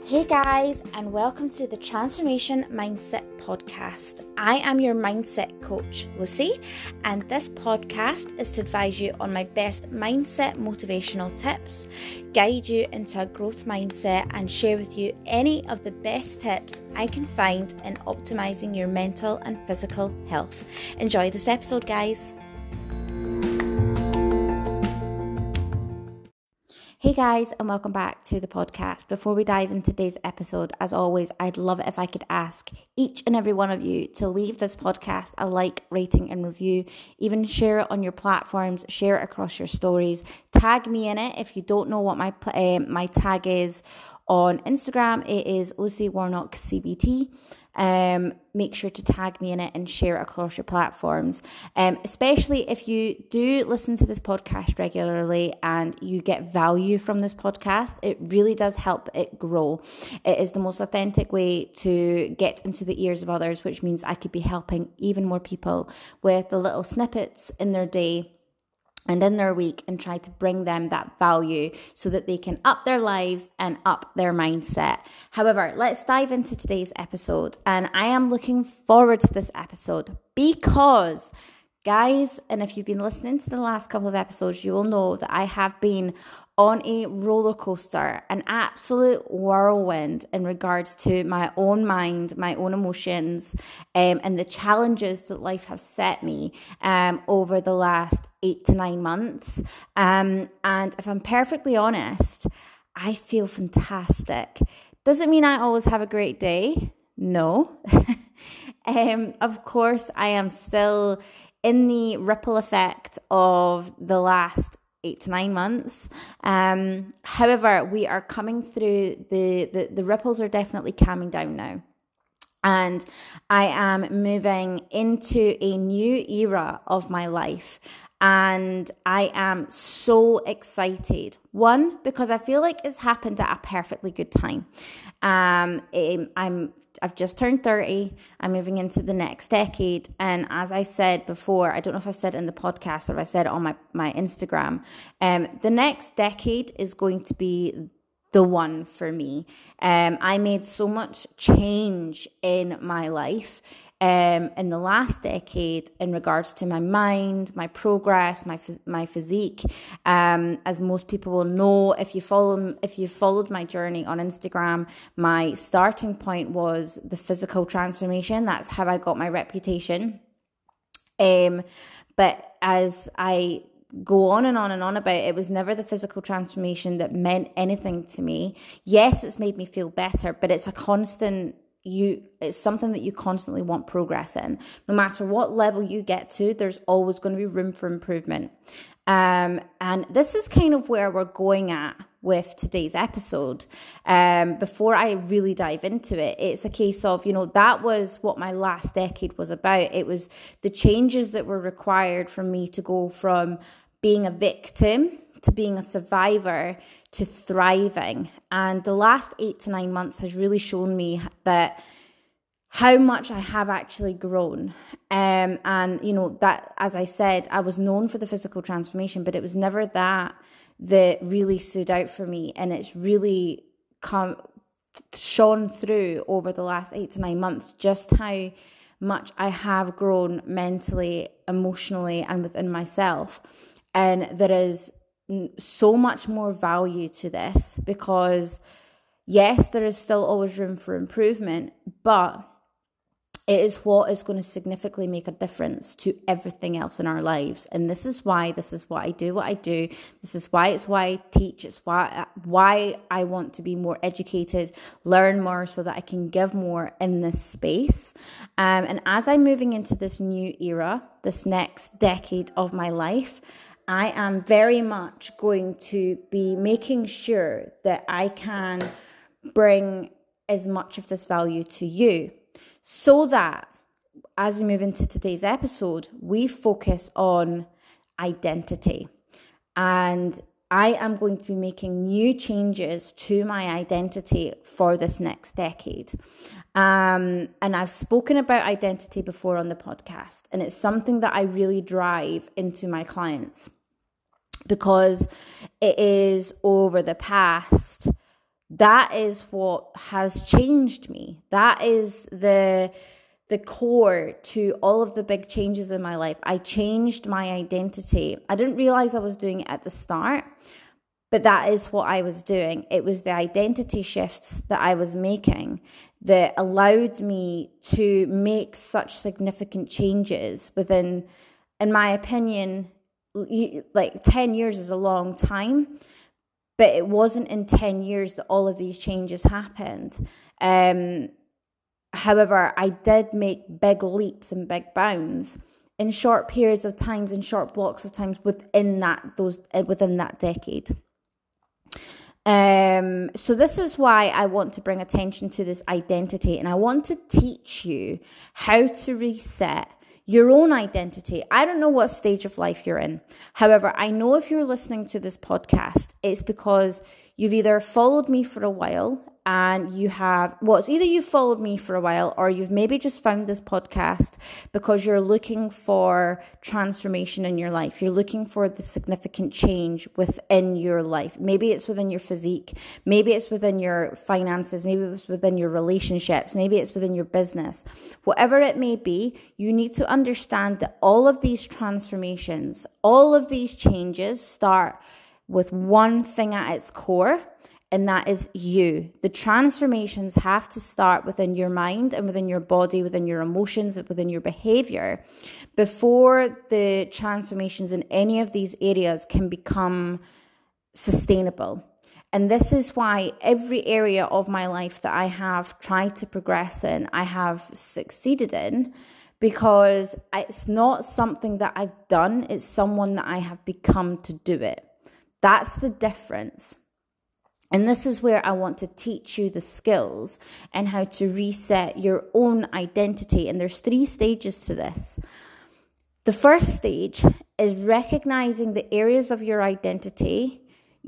Hey guys, and welcome to the Transformation Mindset Podcast. I am your mindset coach, Lucy, and this podcast is to advise you on my best mindset motivational tips, guide you into a growth mindset, and share with you any of the best tips I can find in optimizing your mental and physical health. Enjoy this episode, guys. Hey guys, and welcome back to the podcast. Before we dive into today's episode, as always, I'd love it if I could ask each and every one of you to leave this podcast a like, rating, and review. Even share it on your platforms, share it across your stories. Tag me in it if you don't know what my tag is on Instagram. It is Lucy Warnock CBT. Make sure to tag me in it and share it across your platforms, especially if you do listen to this podcast regularly and you get value from this podcast. It really does help it grow. It is the most authentic way to get into the ears of others, which means I could be helping even more people with the little snippets in their day and in their week, and try to bring them that value so that they can up their lives and up their mindset. However, let's dive into today's episode. And I am looking forward to this episode because, guys, and if you've been listening to the last couple of episodes, you will know that I have been on a roller coaster, an absolute whirlwind in regards to my own mind, my own emotions, and the challenges that life has set me over the last 8 to 9 months. And if I'm perfectly honest, I feel fantastic. Doesn't mean I always have a great day. No. Of course, I am still in the ripple effect of the last 8 to 9 months. However, we are coming through the ripples are definitely calming down now. And I am moving into a new era of my life. And I am so excited. One, because I feel like it's happened at a perfectly good time. I've just turned 30. I'm moving into the next decade. And as I said before, I don't know if I've said it in the podcast or if I said it on my Instagram, the next decade is going to be the one for me. I made so much change in my life in the last decade in regards to my mind, my progress, my physique. As most people will know, if you followed my journey on Instagram, my starting point was the physical transformation. That's how I got my reputation. But as I go on and on and on about it, it was never the physical transformation that meant anything to me. Yes, it's made me feel better, but it's it's something that you constantly want progress in. No matter what level you get to, there's always going to be room for improvement. And this is kind of where we're going at with today's episode. Before I really dive into it, it's a case of, that was what my last decade was about. It was the changes that were required for me to go from being a victim to being a survivor to thriving. And the last 8 to 9 months has really shown me that how much I have actually grown. And that, as I said, I was known for the physical transformation, but it was never that really stood out for me. And it's really shone through over the last 8 to 9 months, just how much I have grown mentally, emotionally, and within myself. And there is so much more value to this because, yes, there is still always room for improvement, but it is what is going to significantly make a difference to everything else in our lives. And this is why I do what I do. This is why I teach. It's why I want to be more educated, learn more so that I can give more in this space. And as I'm moving into this new era, this next decade of my life, I am very much going to be making sure that I can bring as much of this value to you so that as we move into today's episode, we focus on identity. And I am going to be making new changes to my identity for this next decade. And I've spoken about identity before on the podcast, and it's something that I really drive into my clients because it is over the past That is what has changed me. That is the core to all of the big changes in my life. I changed my identity. I didn't realize I was doing it at the start, but that is what I was doing. It was the identity shifts that I was making that allowed me to make such significant changes within, in my opinion, like 10 years is a long time, but it wasn't in 10 years that all of these changes happened. However, I did make big leaps and big bounds in short periods of times, in short blocks of times within that decade. So this is why I want to bring attention to this identity, and I want to teach you how to reset your own identity. I don't know what stage of life you're in. However, I know if you're listening to this podcast, it's because you've either followed me for a while and it's either you've followed me for a while or you've maybe just found this podcast because you're looking for transformation in your life. You're looking for the significant change within your life. Maybe it's within your physique. Maybe it's within your finances. Maybe it's within your relationships. Maybe it's within your business. Whatever it may be, you need to understand that all of these transformations, all of these changes start with one thing at its core, and that is you. The transformations have to start within your mind and within your body, within your emotions, within your behavior, before the transformations in any of these areas can become sustainable. And this is why every area of my life that I have tried to progress in, I have succeeded in, because it's not something that I've done, it's someone that I have become to do it. That's the difference. And this is where I want to teach you the skills and how to reset your own identity. And there's 3 stages to this. The first stage is recognizing the areas of your identity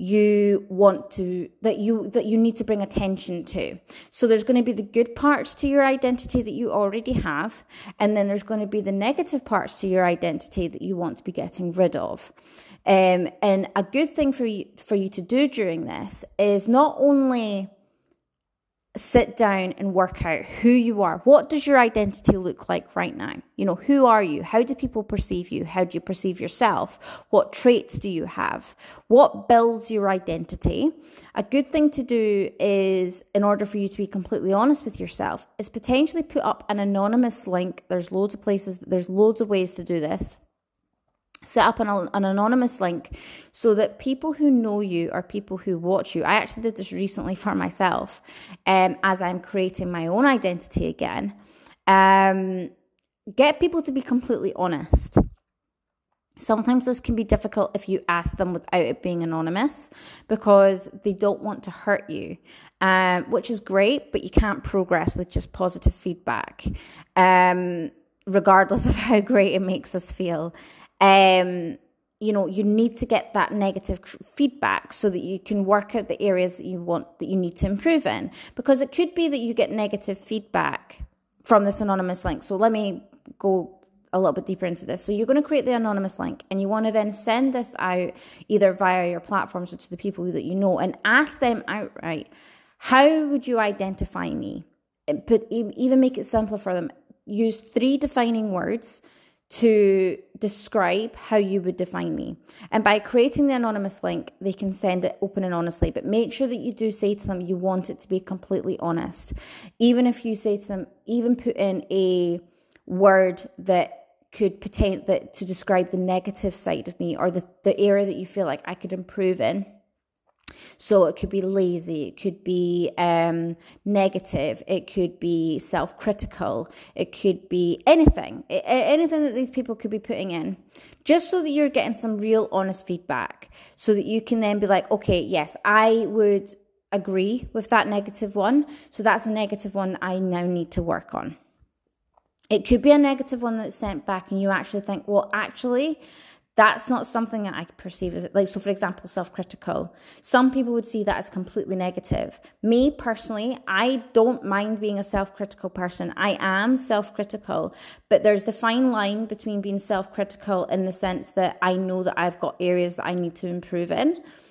that you need to bring attention to. So there's going to be the good parts to your identity that you already have, and then there's going to be the negative parts to your identity that you want to be getting rid of. And a good thing for you to do during this is not only sit down and work out who you are. What does your identity look like right now? Who are you? How do people perceive you? How do you perceive yourself? What traits do you have? What builds your identity? A good thing to do is, in order for you to be completely honest with yourself, is potentially put up an anonymous link. There's loads of ways to do this. Set up an anonymous link so that people who know you or people who watch you, I actually did this recently for myself, as I'm creating my own identity again, get people to be completely honest. Sometimes this can be difficult if you ask them without it being anonymous because they don't want to hurt you, which is great, but you can't progress with just positive feedback, regardless of how great it makes us feel. You need to get that negative feedback so that you can work out the areas that you need to improve in. Because it could be that you get negative feedback from this anonymous link. So let me go a little bit deeper into this. So you're going to create the anonymous link and you want to then send this out either via your platforms or to the people that you know and ask them outright, how would you identify me? But even make it simpler for them. Use 3 defining words to describe how you would define me. And by creating the anonymous link, they can send it open and honestly. But make sure that you do say to them you want it to be completely honest. Even if you say to them, even put in a word that could to describe the negative side of me or the area that you feel like I could improve in. So it could be lazy, it could be negative, it could be self-critical, it could be anything that these people could be putting in, just so that you're getting some real honest feedback, so that you can then be like, okay, yes, I would agree with that negative one, so that's a negative one I now need to work on. It could be a negative one that's sent back and you actually think, well, actually, that's not something that I perceive as, so for example, self-critical. Some people would see that as completely negative. Me personally, I don't mind being a self-critical person. I am self-critical, but there's the fine line between being self-critical in the sense that I know that I've got areas that I need to improve in,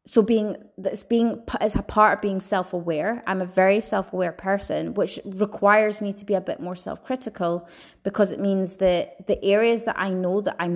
as a part of being self-aware. I'm a very self-aware person, which requires me to be a bit more self-critical, because it means that the areas that I know that I'm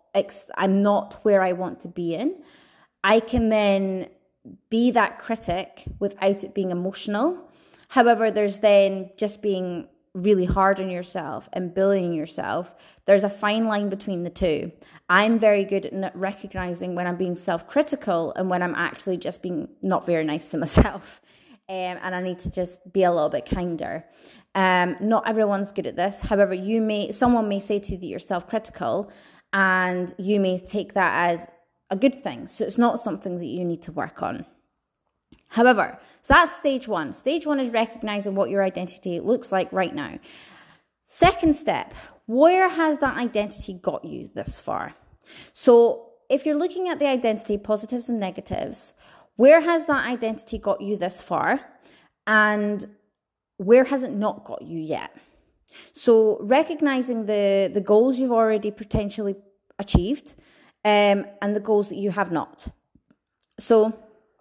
not where I want to be in, I can then be that critic without it being emotional. However, there's then just being really hard on yourself and bullying yourself. There's a fine line between the two. I'm very good at recognizing when I'm being self-critical and when I'm actually just being not very nice to myself. And I need to just be a little bit kinder. Not everyone's good at this. However, someone may say to you that you're self-critical, and you may take that as a good thing. So it's not something that you need to work on. However, so that's stage one. Stage one is recognizing what your identity looks like right now. Second step, where has that identity got you this far? So if you're looking at the identity, positives and negatives, where has that identity got you this far? And where has it not got you yet? So recognizing the goals you've already potentially achieved, and the goals that you have not. So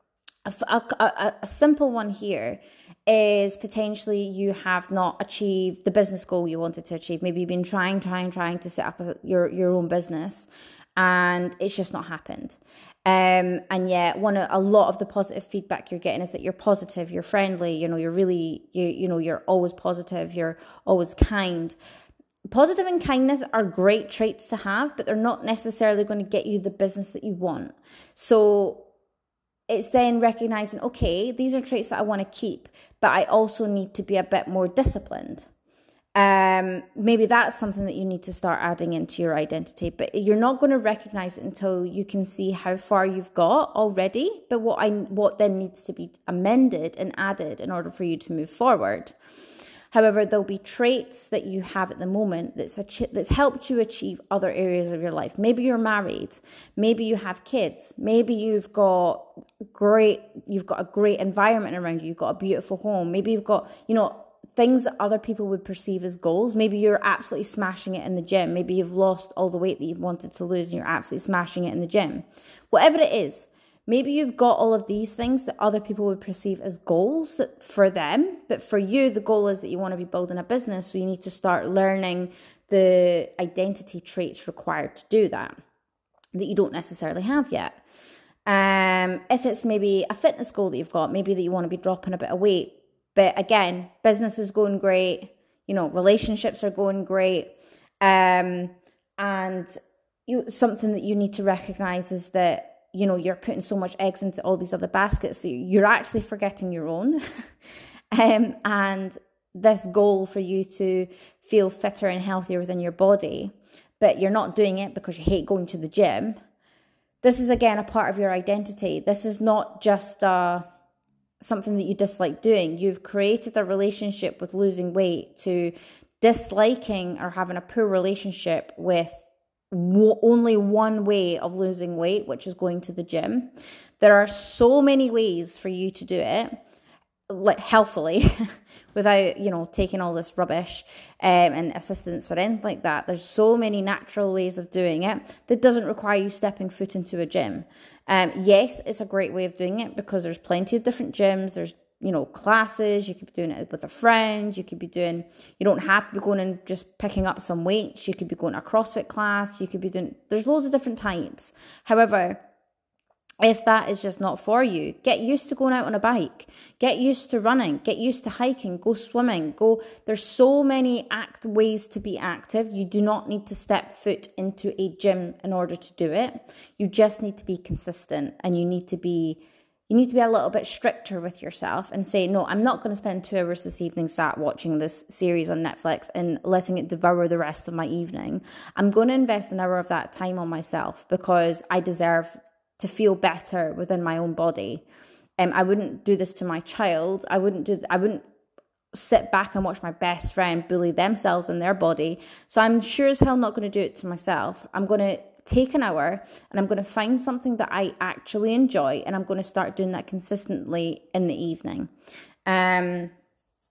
a simple one here is potentially you have not achieved the business goal you wanted to achieve. Maybe you've been trying to set up your own business, and it's just not happened. And yet a lot of the positive feedback you're getting is that you're positive, you're friendly, you're really, you're always positive, you're always kind. Positive and kindness are great traits to have, but they're not necessarily going to get you the business that you want. So it's then recognizing, okay, these are traits that I want to keep, but I also need to be a bit more disciplined. Maybe that's something that you need to start adding into your identity, but you're not going to recognize it until you can see how far you've got already, but what then needs to be amended and added in order for you to move forward. However, there'll be traits that you have at the moment that's helped you achieve other areas of your life. Maybe you're married. Maybe you have kids. Maybe you've got a great environment around you. You've got a beautiful home. Maybe you've got, things that other people would perceive as goals. Maybe you're absolutely smashing it in the gym. Maybe you've lost all the weight that you've wanted to lose and you're absolutely smashing it in the gym. Whatever it is, maybe you've got all of these things that other people would perceive as goals for them, but for you, the goal is that you want to be building a business, so you need to start learning the identity traits required to do that you don't necessarily have yet. If it's maybe a fitness goal that you've got, maybe that you want to be dropping a bit of weight, but again, business is going great, relationships are going great, and something that you need to recognize is that you're putting so much eggs into all these other baskets, so you're actually forgetting your own. And this goal for you to feel fitter and healthier within your body, but you're not doing it because you hate going to the gym. This is, again, a part of your identity. This is not just something that you dislike doing. You've created a relationship with losing weight to disliking or having a poor relationship with only one way of losing weight, which is going to the gym. There are so many ways for you to do it, like healthily, without taking all this rubbish and assistance or anything like that. There's so many natural ways of doing it that doesn't require you stepping foot into a gym. Yes, it's a great way of doing it because there's plenty of different gyms. There's classes. You could be doing it with a friend. You don't have to be going and just picking up some weights. You could be going to a CrossFit class. There's loads of different types. However, if that is just not for you, get used to going out on a bike, get used to running, get used to hiking, go swimming, there's so many ways to be active. You do not need to step foot into a gym in order to do it. You just need to be consistent, and you need to be a little bit stricter with yourself and say, no, I'm not going to spend 2 hours this evening sat watching this series on Netflix and letting it devour the rest of my evening. I'm going to invest an hour of that time on myself because I deserve to feel better within my own body. I wouldn't do this to my child. I wouldn't sit back and watch my best friend bully themselves in their body. So I'm sure as hell not going to do it to myself. I'm going to take an hour and I'm going to find something that I actually enjoy, and I'm going to start doing that consistently in the evening.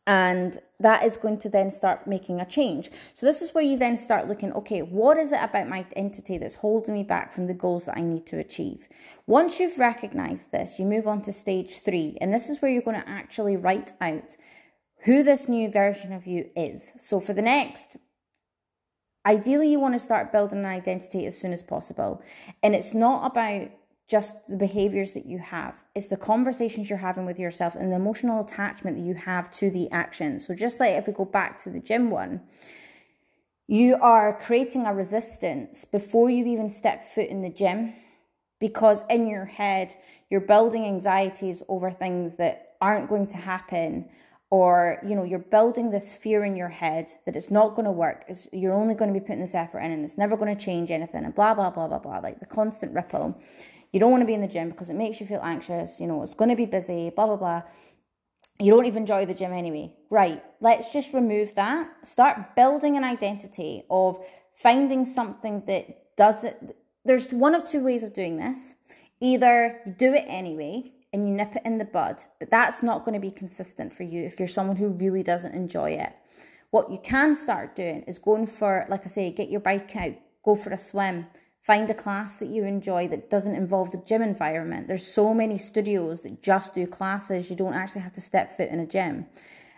And that is going to then start making a change. So this is where you then start looking, okay, what is it about my identity that's holding me back from the goals that I need to achieve? Once you've recognized this, you move on to stage 3. And this is where you're going to actually write out who this new version of you is. So for the next, ideally you want to start building an identity as soon as possible. And it's not about just the behaviors that you have. It's the conversations you're having with yourself and the emotional attachment that you have to the action. So just like if we go back to the gym one, you are creating a resistance before you've even stepped foot in the gym, because in your head, you're building anxieties over things that aren't going to happen, or, you're building this fear in your head that it's not going to work. You're only going to be putting this effort in and it's never going to change anything, and blah, blah, blah, blah, blah, like the constant ripple. You don't want to be in the gym because it makes you feel anxious. It's going to be busy, blah, blah, blah. You don't even enjoy the gym anyway. Right, let's just remove that. Start building an identity of finding something that does it. There's one of two ways of doing this. Either you do it anyway and you nip it in the bud, but that's not going to be consistent for you if you're someone who really doesn't enjoy it. What you can start doing is going for, like I say, get your bike out, go for a swim, find a class that you enjoy that doesn't involve the gym environment. There's so many studios that just do classes. You don't actually have to step foot in a gym.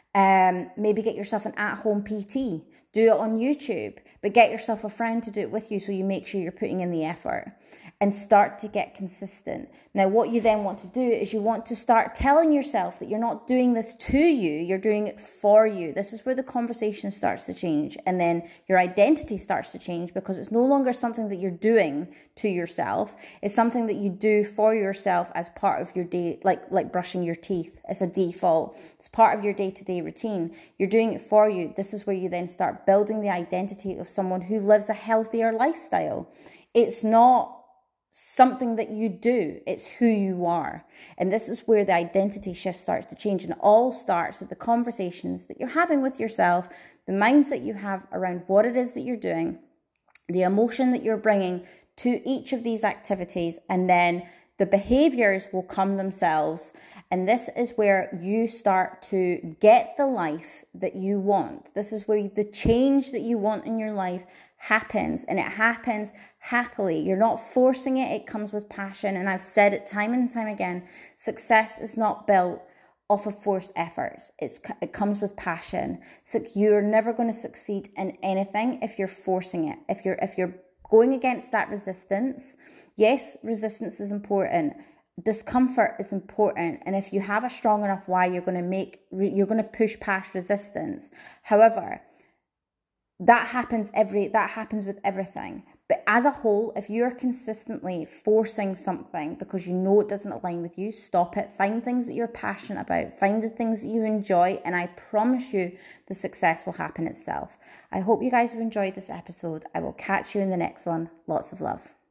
Maybe get yourself an at-home PT. Do it on YouTube, but get yourself a friend to do it with you so you make sure you're putting in the effort and start to get consistent. Now, what you then want to do is you want to start telling yourself that you're not doing this to you, you're doing it for you. This is where the conversation starts to change, and then your identity starts to change, because it's no longer something that you're doing to yourself. It's something that you do for yourself as part of your day, like brushing your teeth. It's a default. It's part of your day-to-day routine. You're doing it for you. This is where you then start building the identity of someone who lives a healthier lifestyle. It's not something that you do, it's who you are. And this is where the identity shift starts to change, and it all starts with the conversations that you're having with yourself, the mindset you have around what it is that you're doing, the emotion that you're bringing to each of these activities, and then the behaviors will come themselves. And this is where you start to get the life that you want. This is where the change that you want in your life happens, and it happens happily. You're not forcing it. It comes with passion. And I've said it time and time again, success is not built off of forced efforts. It comes with passion. So you're never going to succeed in anything if you're forcing it. If you're going against that resistance. Yes, resistance is important. Discomfort is important. And if you have a strong enough why, you're going to push past resistance. However, that happens with everything. But as a whole, if you're consistently forcing something because you know it doesn't align with you, stop it. Find things that you're passionate about. Find the things that you enjoy, and I promise you the success will happen itself. I hope you guys have enjoyed this episode. I will catch you in the next one. Lots of love.